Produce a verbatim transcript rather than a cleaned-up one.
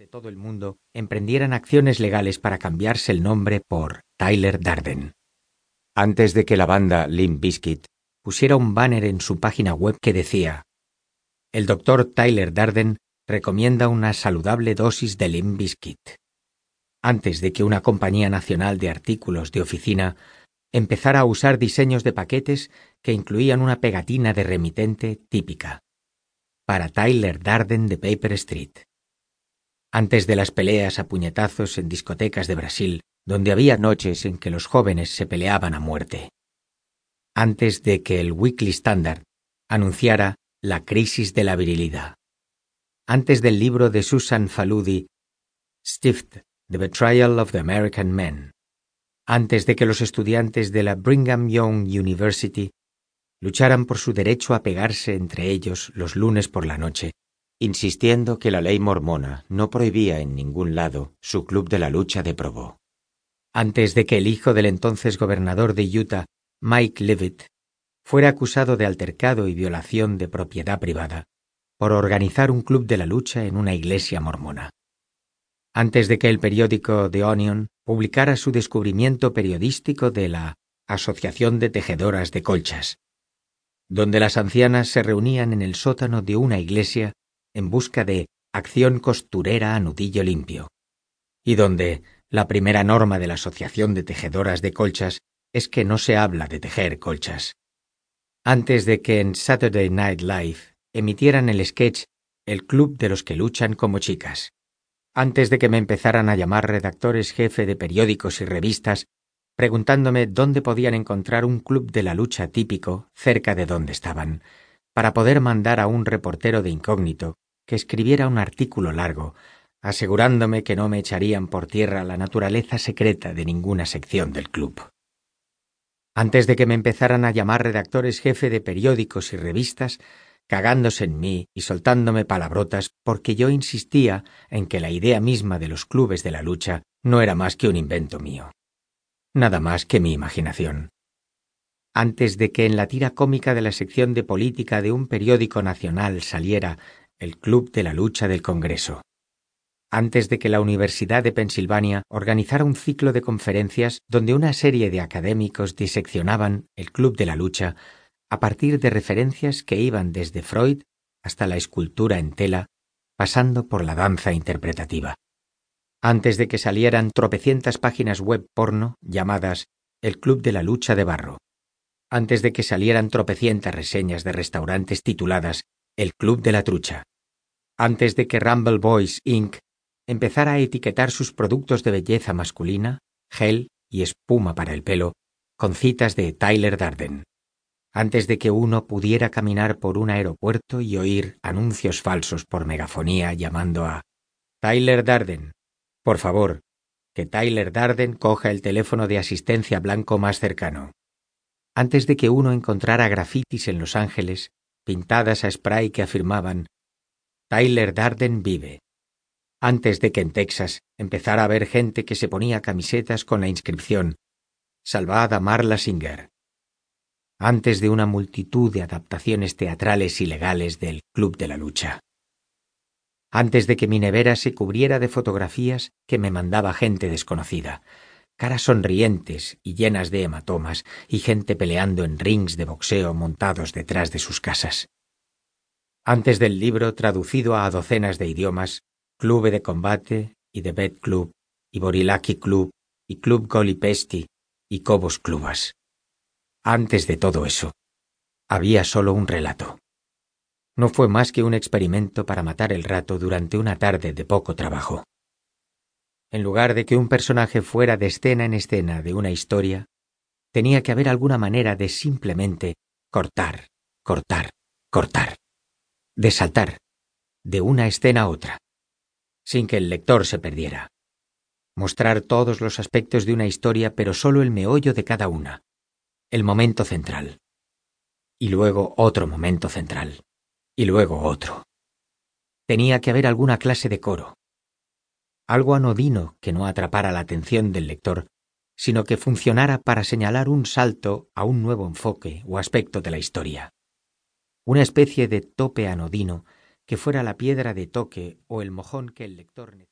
de todo el mundo emprendieran acciones legales para cambiarse el nombre por Tyler Durden. Antes de que la banda Limp Bizkit pusiera un banner en su página web que decía: el doctor Tyler Durden recomienda una saludable dosis de Limp Bizkit. Antes de que una compañía nacional de artículos de oficina empezara a usar diseños de paquetes que incluían una pegatina de remitente típica. Para Tyler Durden de Paper Street. Antes de las peleas a puñetazos en discotecas de Brasil, donde había noches en que los jóvenes se peleaban a muerte. Antes de que el Weekly Standard anunciara la crisis de la virilidad. Antes del libro de Susan Faludi, Stift, The Betrayal of the American Man. Antes de que los estudiantes de la Brigham Young University lucharan por su derecho a pegarse entre ellos los lunes por la noche, insistiendo que la ley mormona no prohibía en ningún lado su club de la lucha de Provo. Antes de que el hijo del entonces gobernador de Utah, Mike Leavitt, fuera acusado de altercado y violación de propiedad privada por organizar un club de la lucha en una iglesia mormona. Antes de que el periódico The Onion publicara su descubrimiento periodístico de la Asociación de Tejedoras de Colchas, donde las ancianas se reunían en el sótano de una iglesia en busca de acción costurera a nudillo limpio, y donde la primera norma de la Asociación de Tejedoras de Colchas es que no se habla de tejer colchas. Antes de que en Saturday Night Live emitieran el sketch El Club de los que luchan como chicas. Antes de que me empezaran a llamar redactores jefe de periódicos y revistas, preguntándome dónde podían encontrar un club de la lucha típico cerca de donde estaban, para poder mandar a un reportero de incógnito que escribiera un artículo largo, asegurándome que no me echarían por tierra la naturaleza secreta de ninguna sección del club. Antes de que me empezaran a llamar redactores jefe de periódicos y revistas, cagándose en mí y soltándome palabrotas porque yo insistía en que la idea misma de los clubes de la lucha no era más que un invento mío. Nada más que mi imaginación. Antes de que en la tira cómica de la sección de política de un periódico nacional saliera el Club de la Lucha del Congreso. Antes de que la Universidad de Pensilvania organizara un ciclo de conferencias donde una serie de académicos diseccionaban el Club de la Lucha a partir de referencias que iban desde Freud hasta la escultura en tela, pasando por la danza interpretativa. Antes de que salieran tropecientas páginas web porno llamadas El Club de la Lucha de Barro. Antes de que salieran tropecientas reseñas de restaurantes tituladas El Club de la Trucha. Antes de que Rumble Boys incorporated empezara a etiquetar sus productos de belleza masculina, gel y espuma para el pelo, con citas de Tyler Durden. Antes de que uno pudiera caminar por un aeropuerto y oír anuncios falsos por megafonía llamando a Tyler Durden. Por favor, que Tyler Durden coja el teléfono de asistencia blanco más cercano. Antes de que uno encontrara grafitis en Los Ángeles, pintadas a spray que afirmaban Tyler Durden vive. Antes de que en Texas empezara a haber gente que se ponía camisetas con la inscripción Salvad a Marla Singer. Antes de una multitud de adaptaciones teatrales ilegales del Club de la Lucha. Antes de que mi nevera se cubriera de fotografías que me mandaba gente desconocida, caras sonrientes y llenas de hematomas y gente peleando en rings de boxeo montados detrás de sus casas. Antes del libro traducido a docenas de idiomas, Club de Combate y The Bet Club y Borilaki Club y Club Golipesti y Cobos Clubas. Antes de todo eso, había solo un relato. No fue más que un experimento para matar el rato durante una tarde de poco trabajo. En lugar de que un personaje fuera de escena en escena de una historia, tenía que haber alguna manera de simplemente cortar, cortar, cortar, de saltar de una escena a otra, sin que el lector se perdiera. Mostrar todos los aspectos de una historia, pero solo el meollo de cada una, el momento central. Y luego otro momento central. Y luego otro. Tenía que haber alguna clase de coro. Algo anodino que no atrapara la atención del lector, sino que funcionara para señalar un salto a un nuevo enfoque o aspecto de la historia. Una especie de tope anodino que fuera la piedra de toque o el mojón que el lector necesitaba.